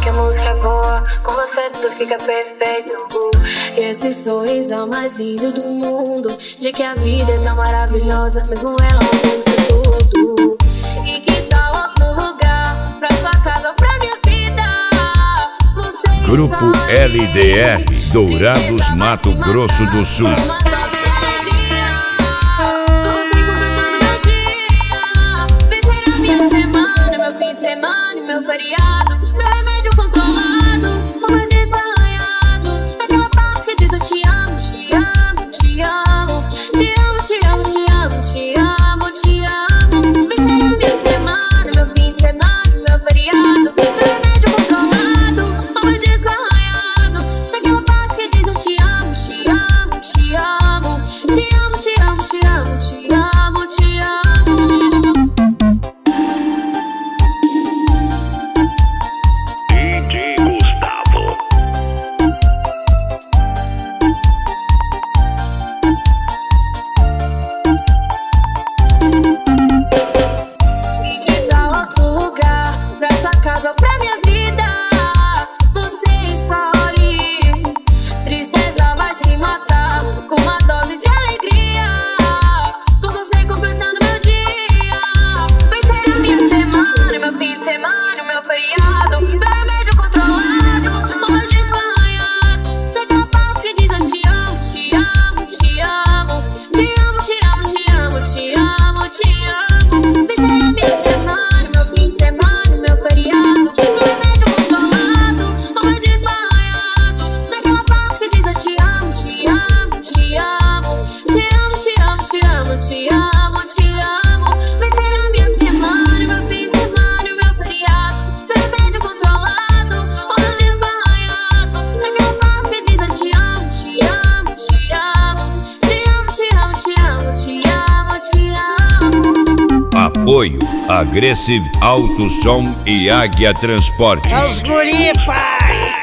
que a música é boa, com você tudo fica perfeito. E esse sorriso é o mais lindo do mundo, de que a vida é tão maravilhosa, mesmo ela não ser tudo. E que tal outro lugar, pra sua casa ou pra minha vida? Você Grupo LDR, Dourados, Mato Grosso do Sul. Meu feriado, meu remédio controlado, o mais desarranhado, aquela parte que diz eu te amo, te amo, te amo, te amo, te amo, te amo, te amo, te amo. Vem ser a minha semana, meu fim de semana, meu feriado, meu remédio controlado, o mais desarranhado, aquela parte que diz eu te amo, te amo, te amo, te amo, te amo, te amo, te amo, te amo. Casa pra minha vida, você escolhe. Tristeza vai se matar com uma dose de alegria, com você completando meu dia. Vai ser a minha semana, meu fim de semana, meu feriado, meu remédio controlado, o meu disco arranhado, daquela parte que diz eu te amo, te amo, te amo, te amo, te amo, te amo, te amo, te amo. Vai ser a minha semana, meu fim de semana, meu feriado. Te amo, te amo, vai ser a minha semana, meu fim de semana, meu feriado, meu remédio controlado, o meu disco arranhado, naquela parte que diz eu te amo, te amo, te amo, te amo, te amo, te amo, te amo, te amo. Apoio Aggressive Auto Som e Águia Transportes. É os guri, pai!